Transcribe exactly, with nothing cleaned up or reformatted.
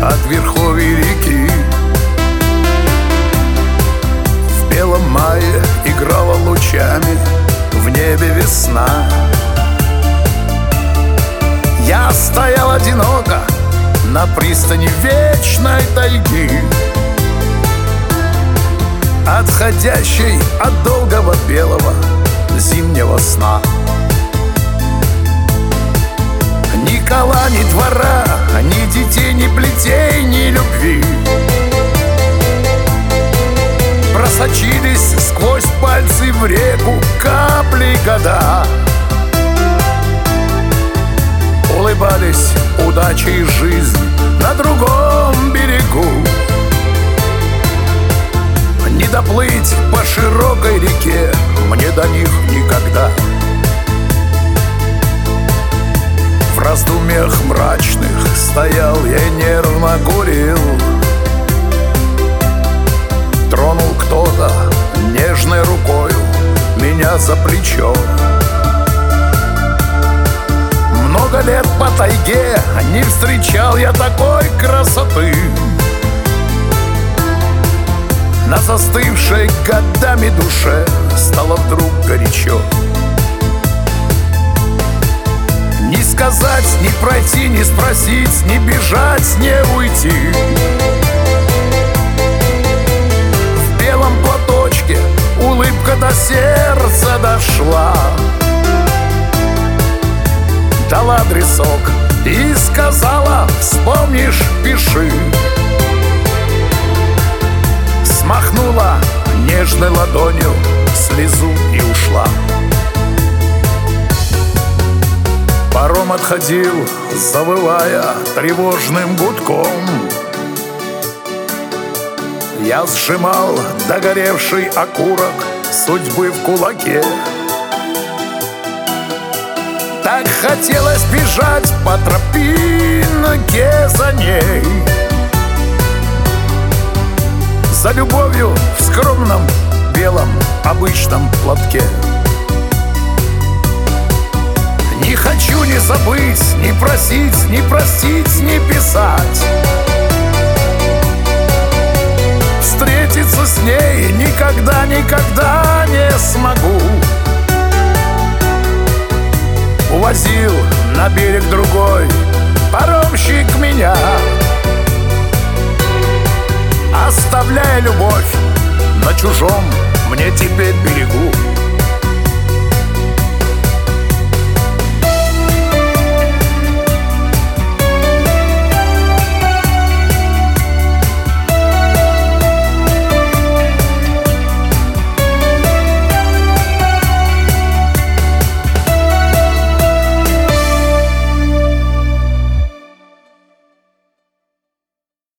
от верховья реки. В белом мае играла лучами в небе весна. Я стоял одиноко на пристани вечной тайги, отходящей от долгого белого зимнего сна. Ни кола, ни двора, ни детей, ни плетей, ни любви просочились сквозь пальцы в реку капли года. Улыбались удача и жизнь на другом берегу. Не доплыть по широкой реке мне до них никогда. В раздумьях мрачных стоял я и нервно курил. Тронул кто-то нежной рукою меня за плечо. Много лет по тайге не встречал я такой красоты. На застывшей годами душе стало вдруг горячо. Не сказать, не пройти, не спросить, не бежать, не уйти. В белом платочке улыбка до сердца дошла. Дала адресок и сказала: вспомнишь, пиши. Смахнула нежной ладонью слезу и ушла. Паром отходил, завывая тревожным гудком. Я сжимал догоревший окурок судьбы в кулаке. Так хотелось бежать по тропинке за ней, за любовью в скромном белом обычном платке. Не хочу ни забыть, ни просить, ни простить, ни писать. Встретиться с ней никогда, никогда не смогу. Увозил на берег другой